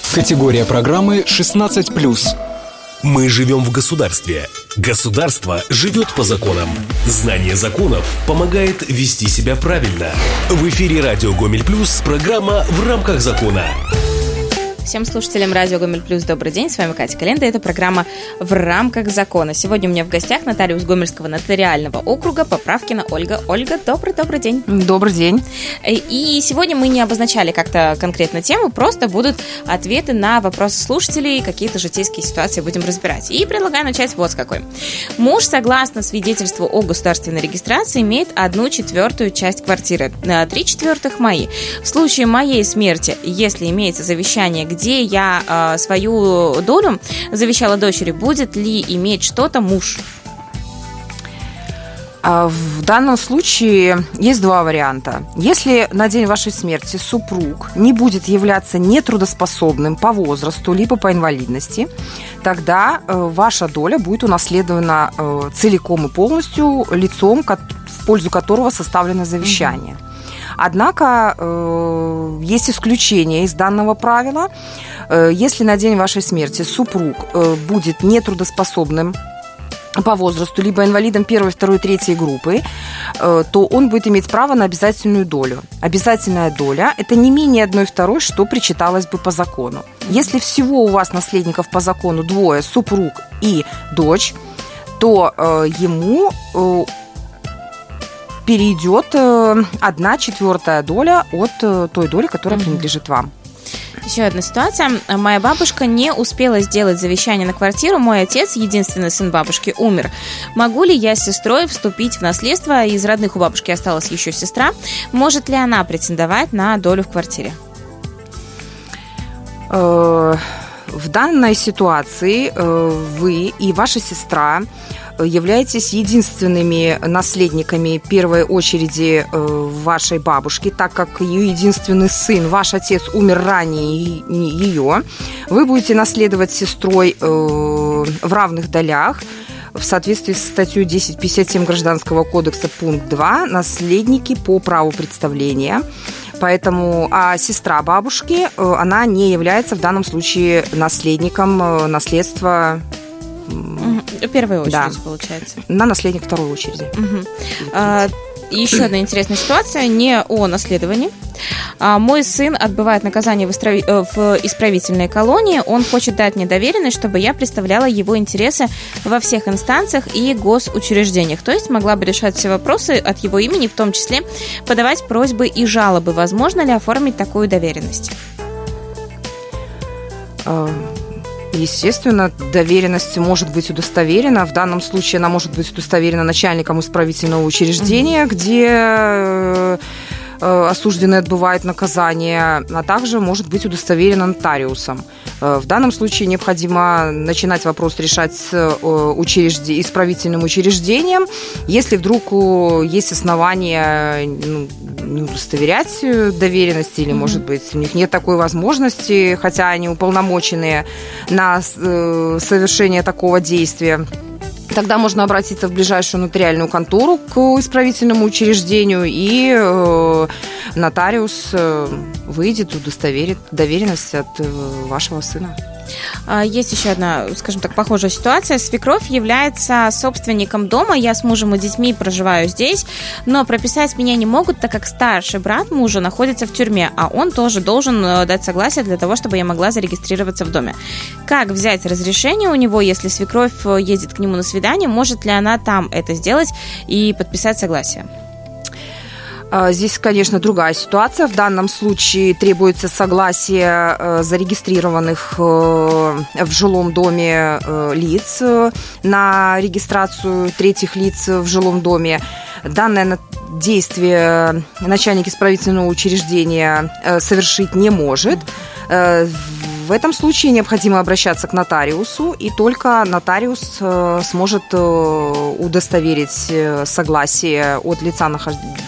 Категория программы 16+. Мы живем в государстве. Государство живет по законам. Знание законов помогает вести себя правильно. В эфире радио Гомель Плюс программа «В рамках закона». Всем слушателям радио Гомель Плюс добрый день, с вами Катя Календа, это программа «В рамках закона». Сегодня у меня в гостях нотариус Гомельского нотариального округа Поправкина Ольга. Ольга, добрый день. Добрый день. И сегодня мы не обозначали как-то конкретно тему, просто будут ответы на вопросы слушателей, какие-то житейские ситуации будем разбирать. И предлагаю начать вот с какой. Муж, согласно свидетельству о государственной регистрации, имеет 1/4 часть квартиры, 3/4 мои. В случае моей смерти, если имеется завещание, где я свою долю завещала дочери, будет ли иметь что-то муж? В данном случае есть два варианта. Если на день вашей смерти супруг не будет являться нетрудоспособным по возрасту либо по инвалидности, тогда ваша доля будет унаследована целиком и полностью лицом, в пользу которого составлено завещание. Однако есть исключение из данного правила. Если на день вашей смерти супруг будет нетрудоспособным по возрасту, либо инвалидом 1, 2, 3 группы, то он будет иметь право на обязательную долю. Обязательная доля – это не менее 1/2, что причиталось бы по закону. Если всего у вас наследников по закону двое, супруг и дочь, то ему перейдет 1/4 доля от той доли, которая принадлежит вам. Еще одна ситуация. Моя бабушка не успела сделать завещание на квартиру. Мой отец, единственный сын бабушки, умер. Могу ли я с сестрой вступить в наследство? Из родных у бабушки осталась еще сестра. Может ли она претендовать на долю в квартире? В данной ситуации вы и ваша сестра являетесь единственными наследниками первой очереди вашей бабушки, так как ее единственный сын, ваш отец, умер ранее ее. Вы будете наследовать сестрой в равных долях. В соответствии с статьей 1057 Гражданского кодекса пункт 2 наследники по праву представления. Поэтому сестра бабушки, она не является в данном случае наследником наследства. В первую очередь, получается. На наследник второй очереди. Еще одна интересная ситуация, не о наследовании. Мой сын отбывает наказание в исправительной колонии. Он хочет дать мне доверенность, чтобы я представляла его интересы во всех инстанциях и госучреждениях. То есть могла бы решать все вопросы от его имени, в том числе подавать просьбы и жалобы. Возможно ли оформить такую доверенность? Естественно, доверенность может быть удостоверена. В данном случае она может быть удостоверена начальником исправительного учреждения, где осужденный отбывает наказание, а также может быть удостоверена нотариусом. В данном случае необходимо начинать вопрос решать с исправительным учреждением. Если вдруг есть основания не удостоверять доверенности, или, может быть, у них нет такой возможности, хотя они уполномоченные на совершение такого действия, тогда можно обратиться в ближайшую нотариальную контору к исправительному учреждению, и нотариус выйдет, удостоверит доверенность от вашего сына. Есть еще одна, скажем так, похожая ситуация. Свекровь является собственником дома. Я с мужем и детьми проживаю здесь, но прописать меня не могут, так как старший брат мужа находится в тюрьме, а он тоже должен дать согласие для того, чтобы я могла зарегистрироваться в доме. Как взять разрешение у него, если свекровь ездит к нему на свидание? Может ли она там это сделать и подписать согласие? Здесь, конечно, другая ситуация. В данном случае требуется согласие зарегистрированных в жилом доме лиц на регистрацию третьих лиц в жилом доме. Данное действие начальник исправительного учреждения совершить не может. В этом случае необходимо обращаться к нотариусу, и только нотариус сможет удостоверить согласие от лица,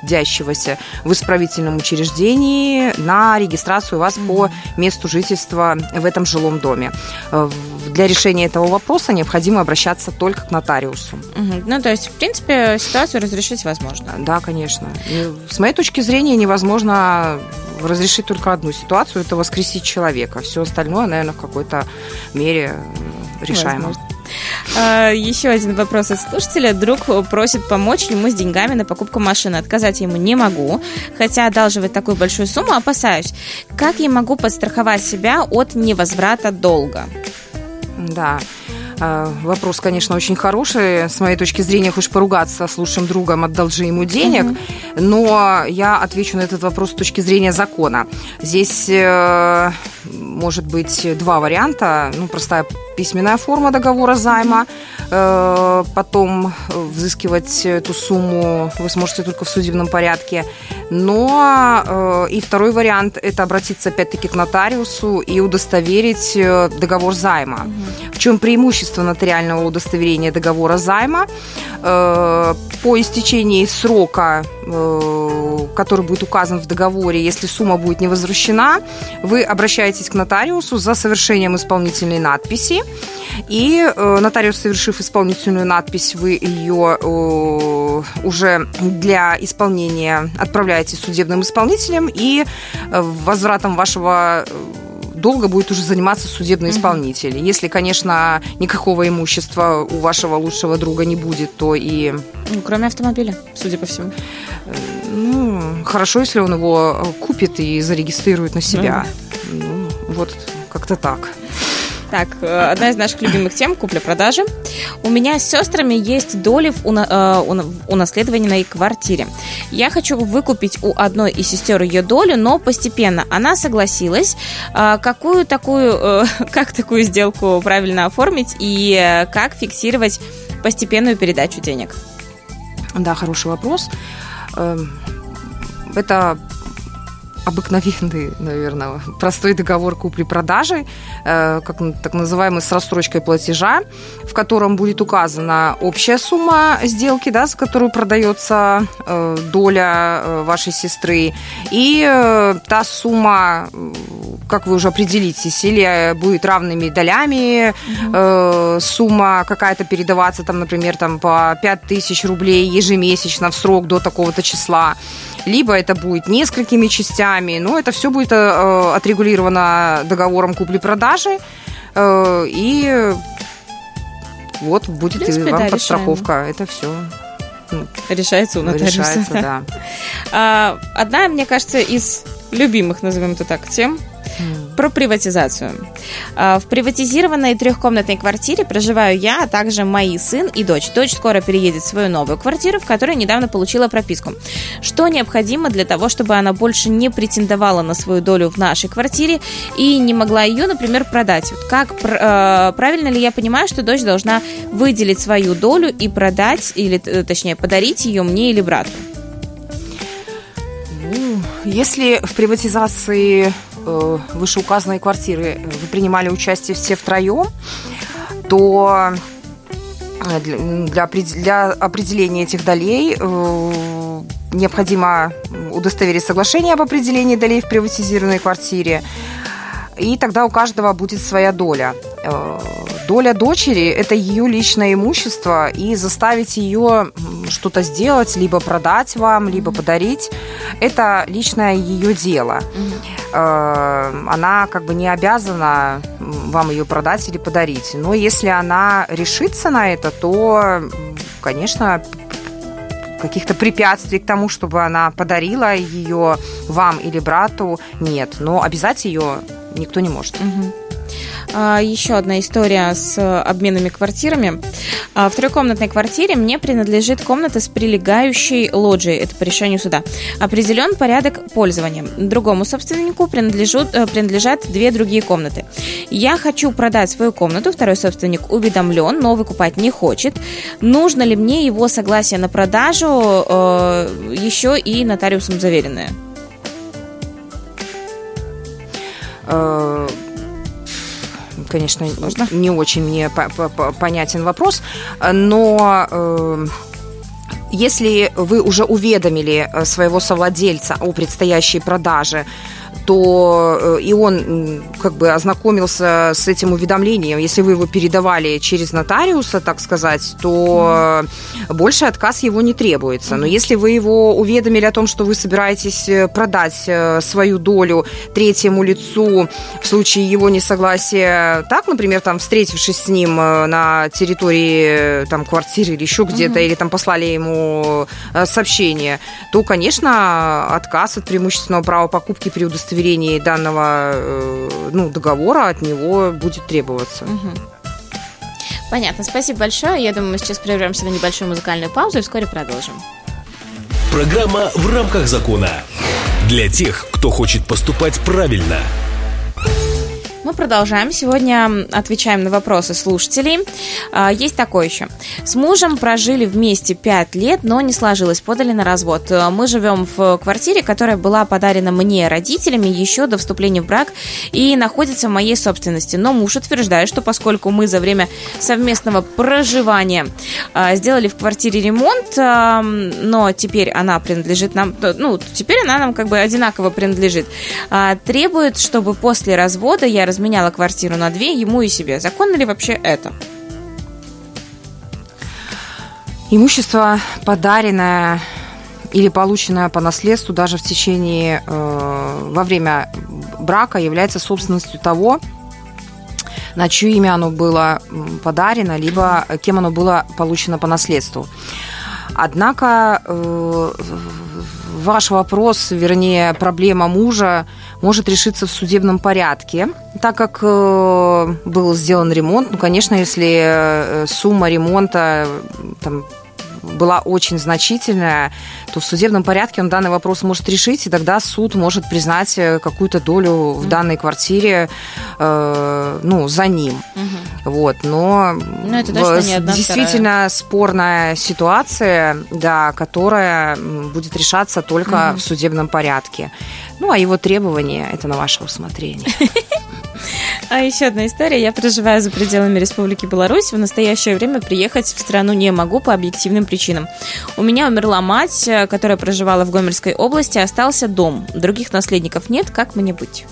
находящегося в исправительном учреждении на регистрацию вас по месту жительства в этом жилом доме. Для решения этого вопроса необходимо обращаться только к нотариусу. Ну, то есть, в принципе, ситуацию разрешить возможно. Да, конечно. С моей точки зрения, невозможно разрешить только одну ситуацию – это воскресить человека. Все остальное, наверное, в какой-то мере решаемо. Возможно. Еще один вопрос от слушателя. Друг просит помочь ему с деньгами на покупку машины. Отказать ему не могу, хотя одалживать такую большую сумму опасаюсь. Как я могу подстраховать себя от невозврата долга? Да, вопрос, конечно, очень хороший. С моей точки зрения, хочешь поругаться с лучшим другом, одолжи ему денег. Но я отвечу на этот вопрос с точки зрения закона. Здесь может быть два варианта. Простая письменная форма договора займа. Потом взыскивать эту сумму вы сможете только в судебном порядке. Но и второй вариант – это обратиться опять-таки к нотариусу и удостоверить договор займа. В чем преимущество нотариального удостоверения договора займа? По истечении срока, который будет указан в договоре, если сумма будет не возвращена, вы обращаетесь к нотариусу за совершением исполнительной надписи. И нотариус, совершив исполнительную надпись, вы ее уже для исполнения отправляете судебным исполнителям, и возвратом вашего долга будет уже заниматься судебный исполнитель. Если, конечно, никакого имущества у вашего лучшего друга не будет, то и... Кроме автомобиля, судя по всему. Хорошо, если он его купит и зарегистрирует на себя. Вот как-то так. Так, одна из наших любимых тем – купля-продажи. У меня с сестрами есть доли в унаследованной квартире. Я хочу выкупить у одной из сестер ее долю, но постепенно. Она согласилась. Как такую сделку правильно оформить и как фиксировать постепенную передачу денег? Да, хороший вопрос. Это обыкновенный, наверное, простой договор купли-продажи, как так называемый с рассрочкой платежа, в котором будет указана общая сумма сделки, да, за которую продается доля вашей сестры, и та сумма, как вы уже определитесь, или будет равными долями, сумма какая-то передаваться, там, например, там, по 5000 рублей ежемесячно в срок до такого-то числа, либо это будет несколькими частями, но это все будет отрегулировано договором купли-продажи, и вот будет, в принципе, вам подстраховка. Это все решается у нотариуса. Решается, да. Одна, мне кажется, из любимых, назовем это так, тем про приватизацию. В приватизированной 3-комнатной квартире проживаю я, а также мои сын и дочь. Дочь скоро переедет в свою новую квартиру, в которой недавно получила прописку. Что необходимо для того, чтобы она больше не претендовала на свою долю в нашей квартире и не могла ее, например, продать? Вот как правильно ли я понимаю, что дочь должна выделить свою долю и продать, или, точнее, подарить ее мне или брату? Если в приватизации вышеуказанной квартиры вы принимали участие все втроем, то для определения этих долей необходимо удостоверить соглашение об определении долей в приватизированной квартире, и тогда у каждого будет своя доля. Доля дочери – это ее личное имущество, и заставить ее что-то сделать, либо продать вам, либо подарить – это личное ее дело. Она как бы не обязана вам ее продать или подарить. Но если она решится на это, то, конечно, каких-то препятствий к тому, чтобы она подарила ее вам или брату, нет. Но обязать ее никто не может. Еще одна история с обменами квартирами. В 3-комнатной квартире мне принадлежит комната с прилегающей лоджией. Это по решению суда. Определен порядок пользования. Другому собственнику принадлежат 2 другие комнаты. Я хочу продать свою комнату. Второй собственник уведомлен, но выкупать не хочет. Нужно ли мне его согласие на продажу, еще и нотариусом заверенное? Конечно, не очень мне понятен вопрос, но Если вы уже уведомили своего совладельца о предстоящей продаже, то и он как бы ознакомился с этим уведомлением, если вы его передавали через нотариуса, так сказать, то больше отказ его не требуется. Но если вы его уведомили о том, что вы собираетесь продать свою долю третьему лицу в случае его несогласия, так, например, там, встретившись с ним на территории там, квартиры или еще где-то, или там послали ему сообщение, то, конечно, отказ от преимущественного права покупки при удостоверении данного договора от него будет требоваться. Понятно, спасибо большое. Я думаю, мы сейчас прервемся на небольшую музыкальную паузу и вскоре продолжим. Программа «В рамках закона». Для тех, кто хочет поступать правильно. Мы продолжаем. Сегодня отвечаем на вопросы слушателей. Есть такое еще. С мужем прожили вместе 5 лет, но не сложилось, подали на развод. Мы живем в квартире, которая была подарена мне родителями еще до вступления в брак и находится в моей собственности. Но муж утверждает, что поскольку мы за время совместного проживания сделали в квартире ремонт, но теперь она принадлежит нам, теперь она нам как бы одинаково принадлежит, требует, чтобы после развода я разменяла квартиру на 2, ему и себе. Законно ли вообще это? Имущество, подаренное или полученное по наследству даже в течение, во время брака, является собственностью того, на чье имя оно было подарено, либо кем оно было получено по наследству. Однако ваш вопрос, вернее, проблема мужа может решиться в судебном порядке, так как был сделан ремонт. Конечно, если сумма ремонта была очень значительная, то в судебном порядке он данный вопрос может решить, и тогда суд может признать какую-то долю в данной квартире за ним. Вот. Но это действительно спорная ситуация, которая будет решаться только в судебном порядке. А его требования – это на ваше усмотрение. А еще одна история. Я проживаю за пределами Республики Беларусь. В настоящее время приехать в страну не могу по объективным причинам. У меня умерла мать, которая проживала в Гомельской области, остался дом. Других наследников нет. Как мне быть?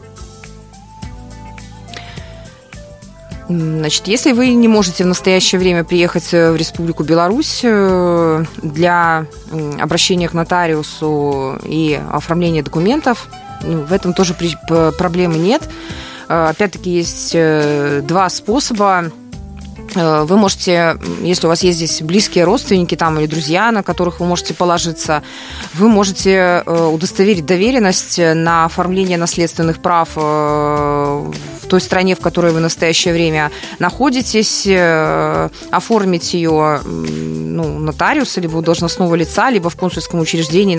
Значит, если вы не можете в настоящее время приехать в Республику Беларусь для обращения к нотариусу и оформления документов, в этом тоже проблемы нет. Опять-таки есть 2 способа. Вы можете, если у вас есть здесь близкие родственники или друзья, на которых вы можете положиться, вы можете удостоверить доверенность на оформление наследственных прав в той стране, в которой вы в настоящее время находитесь, оформить ее нотариуса, либо у должностного лица, либо в консульском учреждении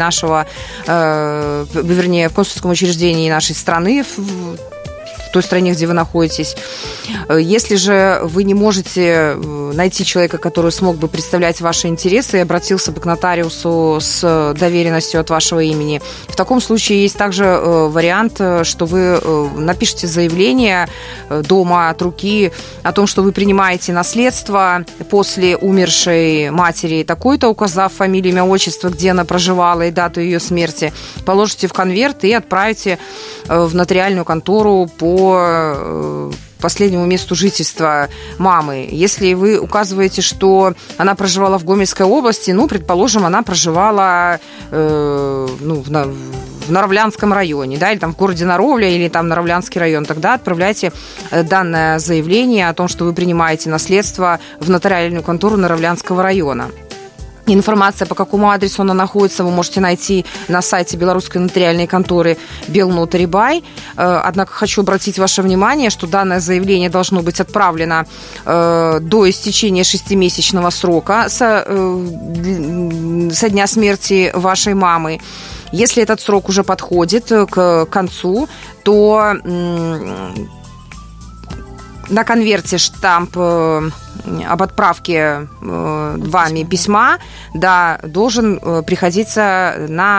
в консульском учреждении нашей страны, в той стране, где вы находитесь. Если же вы не можете найти человека, который смог бы представлять ваши интересы и обратился бы к нотариусу с доверенностью от вашего имени, в таком случае есть также вариант, что вы напишите заявление дома от руки о том, что вы принимаете наследство после умершей матери такой-то, указав фамилию, имя, отчество, где она проживала и дату ее смерти, положите в конверт и отправите в нотариальную контору по последнему месту жительства мамы. Если вы указываете, что она проживала в Гомельской области, предположим, она проживала в Наровлянском районе, или в городе Наровля, или Наровлянский район, тогда отправляйте данное заявление о том, что вы принимаете наследство в нотариальную контору Наровлянского района. Информация, по какому адресу она находится, вы можете найти на сайте белорусской нотариальной конторы Белнотарибай. Однако хочу обратить ваше внимание, что данное заявление должно быть отправлено до истечения 6-месячного срока со дня смерти вашей мамы. Если этот срок уже подходит к концу, то на конверте штамп об отправке вами письма должен приходиться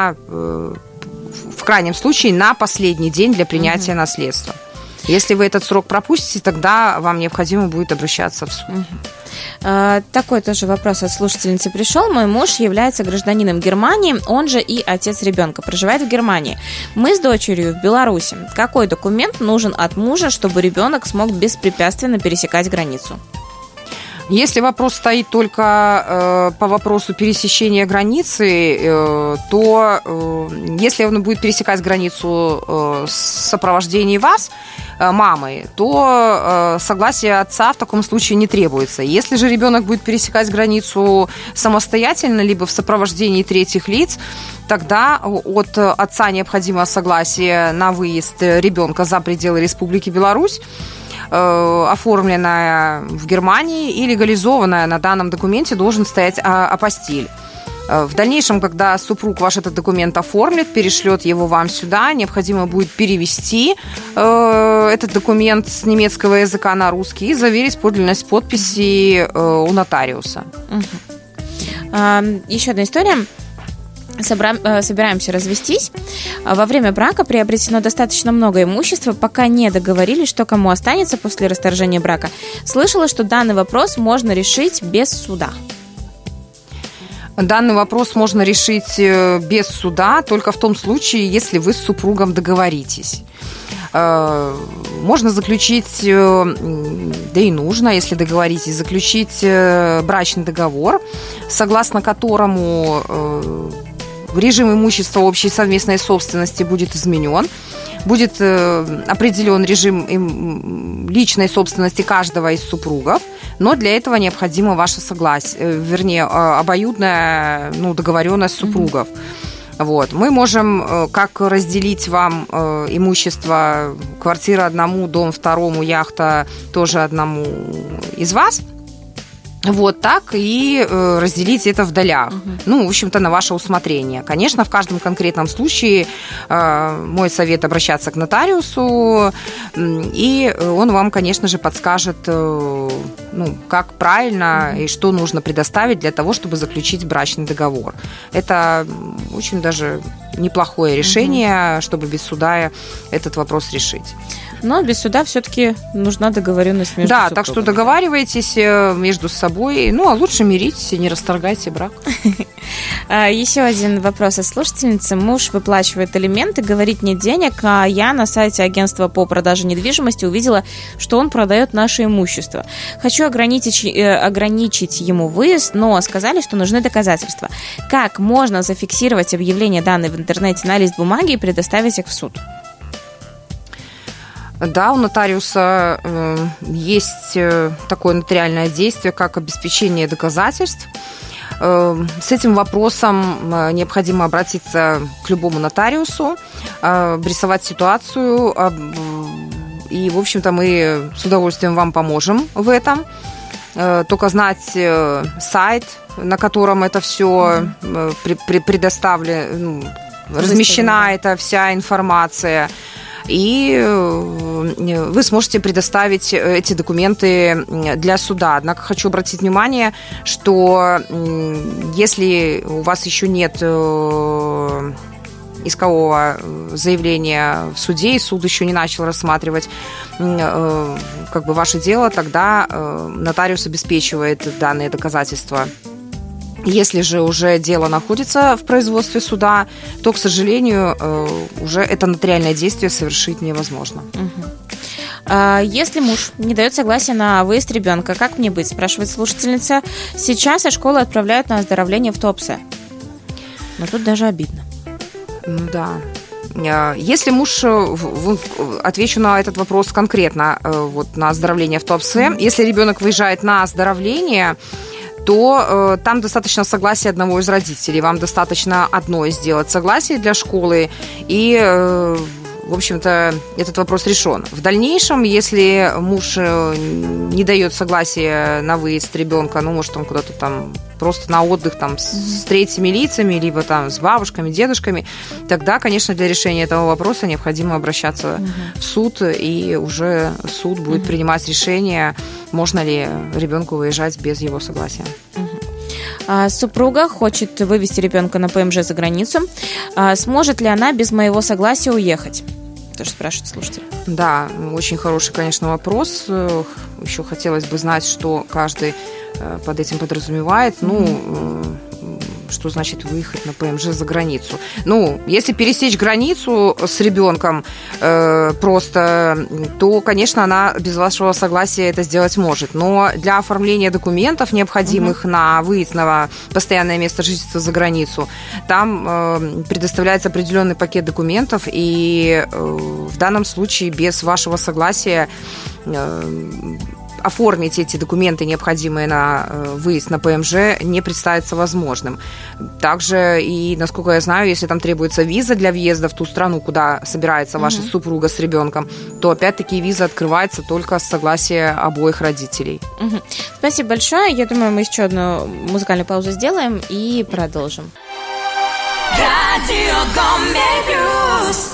в крайнем случае на последний день для принятия наследства. Если вы этот срок пропустите, тогда вам необходимо будет обращаться в суд. Такой тоже вопрос от слушательницы пришел. Мой муж является гражданином Германии, он же и отец ребенка, проживает в Германии. Мы с дочерью в Беларуси. Какой документ нужен от мужа, чтобы ребенок смог беспрепятственно пересекать границу? Если вопрос стоит только по вопросу пересечения границы, то если он будет пересекать границу в сопровождении вас, мамы, то согласие отца в таком случае не требуется. Если же ребенок будет пересекать границу самостоятельно, либо в сопровождении третьих лиц, тогда от отца необходимо согласие на выезд ребенка за пределы Республики Беларусь, оформленная в Германии и легализованная на данном документе должен стоять апостиль. В дальнейшем, когда супруг ваш этот документ оформит, перешлет его вам сюда, необходимо будет перевести этот документ с немецкого языка на русский и заверить подлинность подписи у нотариуса. Еще одна история. Собираемся развестись. Во время брака приобретено достаточно много имущества, пока не договорились, что кому останется после расторжения брака. Слышала, что данный вопрос можно решить без суда. Данный вопрос можно решить без суда только в том случае, если вы с супругом договоритесь. Можно заключить, да и нужно, если договоритесь, заключить брачный договор, согласно которому режим имущества общей совместной собственности будет изменен. Будет определен режим личной собственности каждого из супругов, но для этого необходимо ваше согласие, вернее, обоюдная договоренность супругов. Вот. Мы можем как разделить вам имущество: квартира одному, дом второму, яхта тоже одному из вас. Вот так и разделить это в долях. В общем-то, на ваше усмотрение. Конечно, в каждом конкретном случае мой совет — обращаться к нотариусу, и он вам, конечно же, подскажет, как правильно и что нужно предоставить для того, чтобы заключить брачный договор. Это очень даже неплохое решение, чтобы без суда этот вопрос решить. Но без суда все-таки нужна договоренность между супругами. Да, так что договаривайтесь между собой. А лучше миритесь и не расторгайте брак. Еще один вопрос от слушательницы. Муж выплачивает алименты, говорит: нет денег, а я на сайте агентства по продаже недвижимости увидела, что он продает наше имущество. Хочу ограничить ему выезд, но сказали, что нужны доказательства. Как можно зафиксировать объявление, данные в интернете, на лист бумаги и предоставить их в суд? Да, у нотариуса есть такое нотариальное действие, как обеспечение доказательств. С этим вопросом необходимо обратиться к любому нотариусу, обрисовать ситуацию, и, в общем-то, мы с удовольствием вам поможем в этом. Только знать сайт, на котором это все предоставлено, размещена эта вся информация, и вы сможете предоставить эти документы для суда. Однако хочу обратить внимание, что если у вас еще нет искового заявления в суде, и суд еще не начал рассматривать ваше дело, тогда нотариус обеспечивает данные доказательства. Если же уже дело находится в производстве суда, то, к сожалению, уже это нотариальное действие совершить невозможно. Если муж не дает согласия на выезд ребенка, как мне быть, спрашивает слушательница. Сейчас из школы отправляют на оздоровление в Туапсе. Но тут даже обидно. Да. Если муж, отвечу на этот вопрос конкретно, на оздоровление в Туапсе. Если ребенок выезжает на оздоровление, то там достаточно согласия одного из родителей. Вам достаточно одной сделать согласие для школы, и, в общем-то, этот вопрос решен. В дальнейшем, если муж не дает согласия на выезд ребенка, может, он куда-то там просто на отдых с третьими лицами, либо с бабушками, дедушками, тогда, конечно, для решения этого вопроса необходимо обращаться в суд, и уже суд будет принимать решение, можно ли ребенку выезжать без его согласия. Супруга хочет вывести ребенка на ПМЖ за границу. Сможет ли она без моего согласия уехать? Тоже спрашивают слушатели. Да, очень хороший, конечно, вопрос. Еще хотелось бы знать, что каждый под этим подразумевает. Что значит выехать на ПМЖ за границу? Если пересечь границу с ребенком просто, то, конечно, она без вашего согласия это сделать может. Но для оформления документов, необходимых на выезд на постоянное место жительства за границу, там предоставляется определенный пакет документов, и в данном случае без вашего согласия оформить эти документы, необходимые на выезд на ПМЖ, не представится возможным. Также, и, насколько я знаю, если там требуется виза для въезда в ту страну, куда собирается ваша супруга с ребенком, то, опять-таки, виза открывается только с согласия обоих родителей. Спасибо большое. Я думаю, мы еще одну музыкальную паузу сделаем и продолжим. Радио Гомель Плюс.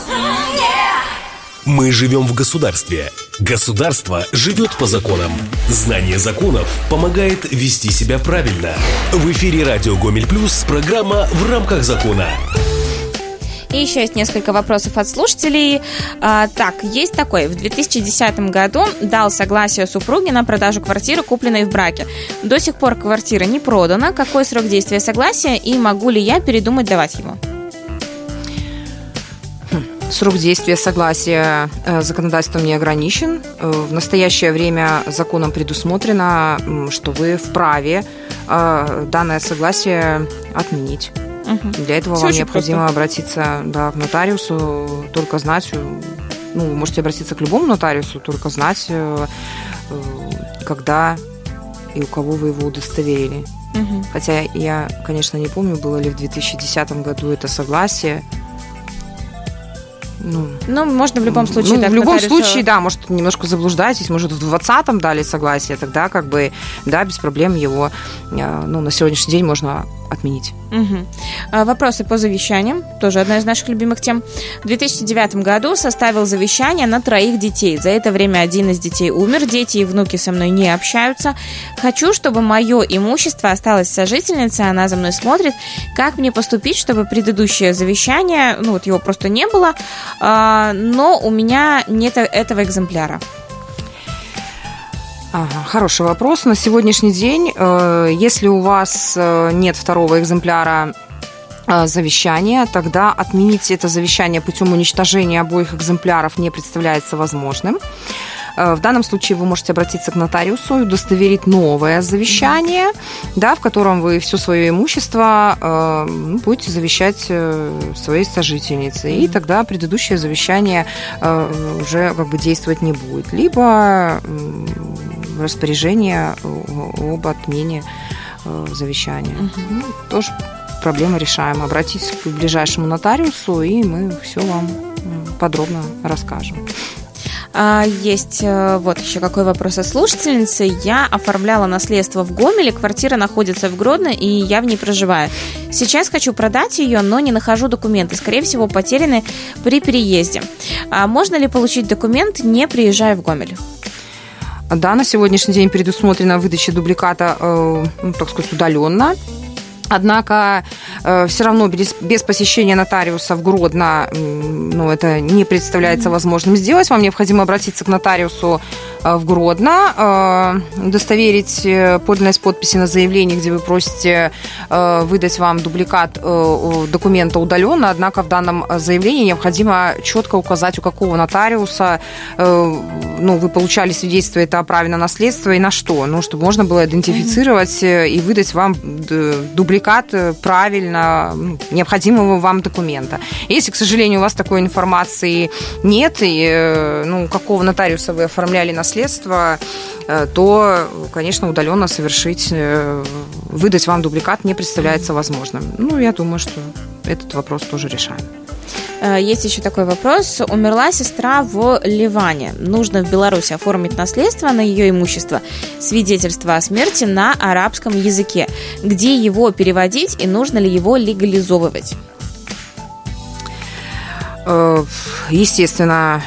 Мы живем в государстве. Государство живет по законам. Знание законов помогает вести себя правильно. В эфире радио Гомель Плюс программа «В рамках закона». И еще есть несколько вопросов от слушателей. Есть такой. В 2010 году дал согласие супруге на продажу квартиры, купленной в браке. До сих пор квартира не продана. Какой срок действия согласия и могу ли я передумать давать его? Срок действия согласия законодательством не ограничен. В настоящее время законом предусмотрено, что вы вправе данное согласие отменить. Для этого вам необходимо обратиться к нотариусу, только знать, вы можете обратиться к любому нотариусу, только знать, когда и у кого вы его удостоверили. Хотя я, конечно, не помню, было ли в 2010 году это согласие. Можно в любом случае. В любом случае, может, немножко заблуждаетесь, может, в 2020-м дали согласие, тогда без проблем его на сегодняшний день можно отменить. Вопросы по завещаниям, тоже одна из наших любимых тем. В 2009 году составил завещание на 3 детей. За это время один из детей умер, дети и внуки со мной не общаются. Хочу, чтобы мое имущество осталось сожительницей, она за мной смотрит. Как мне поступить, чтобы предыдущее завещание, его просто не было, но у меня нет этого экземпляра? Хороший вопрос. На сегодняшний день, если у вас нет второго экземпляра завещания, тогда отменить это завещание путем уничтожения обоих экземпляров не представляется возможным. В данном случае вы можете обратиться к нотариусу и удостоверить новое завещание, в котором вы все свое имущество будете завещать своей сожительнице. И тогда предыдущее завещание уже действовать не будет. Либо распоряжение об отмене завещания. Тоже проблема решаема. Обратитесь к ближайшему нотариусу, и мы все вам подробно расскажем. Есть еще какой вопрос от слушательницы. Я оформляла наследство в Гомеле, квартира находится в Гродно, и я в ней проживаю. Сейчас хочу продать ее, но не нахожу документы. Скорее всего, потеряны при переезде. Можно ли получить документ, не приезжая в Гомель? Да, на сегодняшний день предусмотрена выдача дубликата, удаленно. Однако все равно без посещения нотариуса в Гродно это не представляется возможным сделать. Вам необходимо обратиться к нотариусу в Гродно, удостоверить подлинность подписи на заявлении, где вы просите выдать вам дубликат документа удаленно. Однако в данном заявлении необходимо четко указать, у какого нотариуса вы получали свидетельство о праве на наследство и на что, чтобы можно было идентифицировать и выдать вам дубликат правильно необходимого вам документа. Если, к сожалению, у вас такой информации нет, и у какого нотариуса вы оформляли наследство, то, конечно, удаленно совершить, выдать вам дубликат не представляется возможным. Я думаю, что этот вопрос тоже решаем. Есть еще такой вопрос. Умерла сестра в Ливане. Нужно в Беларуси оформить наследство на ее имущество, свидетельство о смерти на арабском языке. Где его переводить и нужно ли его легализовывать? Естественно,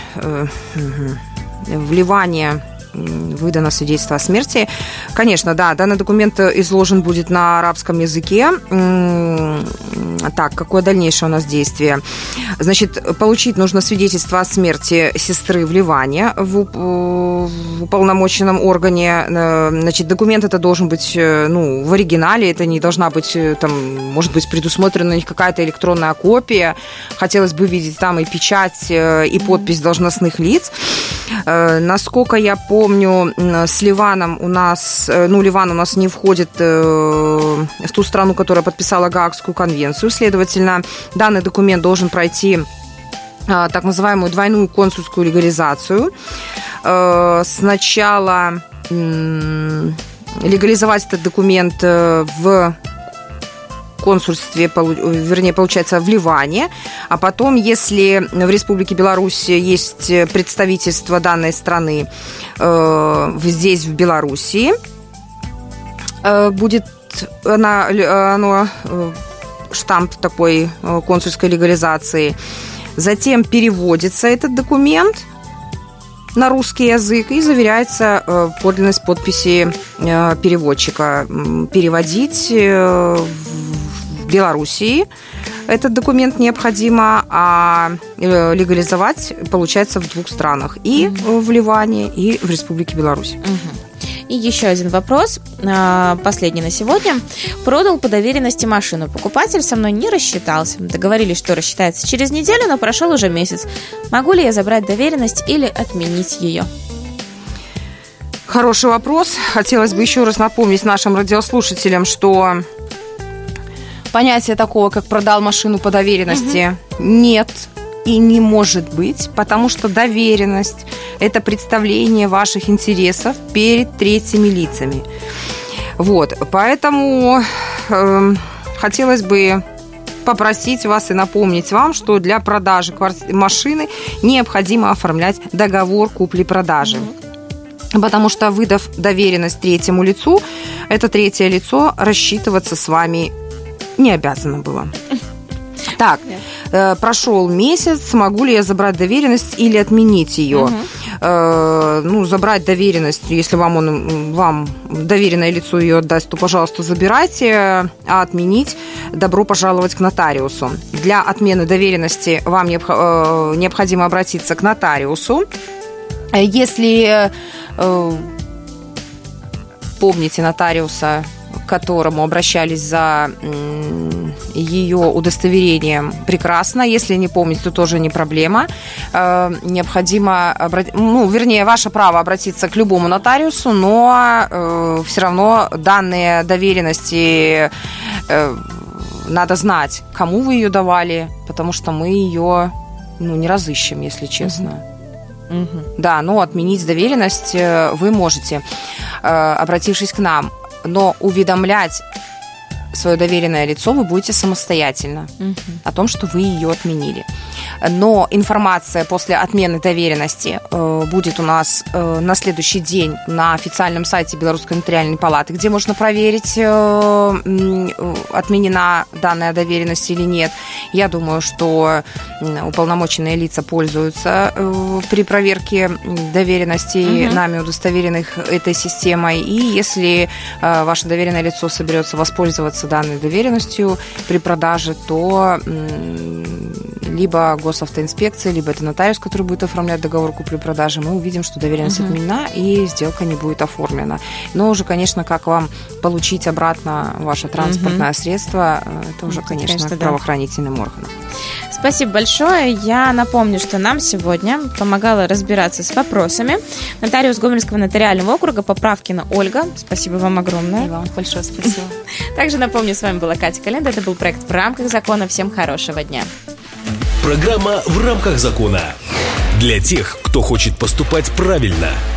в Ливане выдано свидетельство о смерти. Конечно, данный документ изложен будет на арабском языке. Так, какое дальнейшее у нас действие? Значит, получить нужно свидетельство о смерти сестры в Ливане в уполномоченном органе. Значит, документ это должен быть в оригинале, это не должна быть, там, может быть, предусмотрена у них какая-то электронная копия. Хотелось бы видеть там и печать, и подпись должностных лиц. Насколько я помню, с Ливаном у нас, Ливан у нас не входит в ту страну, которая подписала Гаагскую конвенцию. Следовательно, данный документ должен пройти так называемую двойную консульскую легализацию. Сначала легализовать этот документ в консульстве, получается, в Ливане, а потом, если в Республике Беларусь есть представительство данной страны здесь, в Беларуси, будет оно штамп такой консульской легализации, затем переводится этот документ на русский язык и заверяется подлинность подписи переводчика. Переводить в Белоруссии этот документ необходимо, а легализовать получается в 2 странах. И в Ливане, и в Республике Беларусь. И еще один вопрос, последний на сегодня. Продал по доверенности машину. Покупатель со мной не рассчитался. Договорились, что рассчитается через неделю, но прошел уже месяц. Могу ли я забрать доверенность или отменить ее? Хороший вопрос. Хотелось бы еще раз напомнить нашим радиослушателям, что понятия такого, как продал машину по доверенности, нет и не может быть, потому что доверенность – это представление ваших интересов перед третьими лицами. Вот, поэтому хотелось бы попросить вас и напомнить вам, что для продажи машины необходимо оформлять договор купли-продажи. Потому что, выдав доверенность третьему лицу, это третье лицо рассчитываться с вами не обязано было. Так, прошел месяц, могу ли я забрать доверенность или отменить ее? Забрать доверенность, если вам доверенное лицо ее отдаст, то, пожалуйста, забирайте, а отменить добро пожаловать к нотариусу. Для отмены доверенности вам необходимо обратиться к нотариусу. Если помните нотариуса, к которому обращались за ее удостоверением, прекрасно. Если не помните, то тоже не проблема. Необходимо, ваше право обратиться к любому нотариусу, но все равно данные доверенности надо знать, кому вы ее давали, потому что мы ее не разыщем, если честно. Да, но отменить доверенность вы можете, обратившись к нам. Но уведомлять свое доверенное лицо вы будете самостоятельно о том, что вы ее отменили. Но информация после отмены доверенности будет у нас на следующий день на официальном сайте Белорусской нотариальной палаты, где можно проверить, отменена данная доверенность или нет. Я думаю, что уполномоченные лица пользуются при проверке доверенностей нами удостоверенных этой системой. И если ваше доверенное лицо соберется воспользоваться данной доверенностью при продаже, то либо госавтоинспекция, либо это нотариус, который будет оформлять договор купли-продажи, мы увидим, что доверенность отменена и сделка не будет оформлена. Но уже, конечно, как вам получить обратно ваше транспортное средство, это уже, конечно, к правоохранительным органам. Спасибо большое. Я напомню, что нам сегодня помогала разбираться с вопросами нотариус Гомельского нотариального округа Поправкина Ольга. Спасибо вам огромное. И вам большое спасибо. Также напомню, с вами была Катя Календа. Это был проект «В рамках закона». Всем хорошего дня. Программа «В рамках закона». Для тех, кто хочет поступать правильно –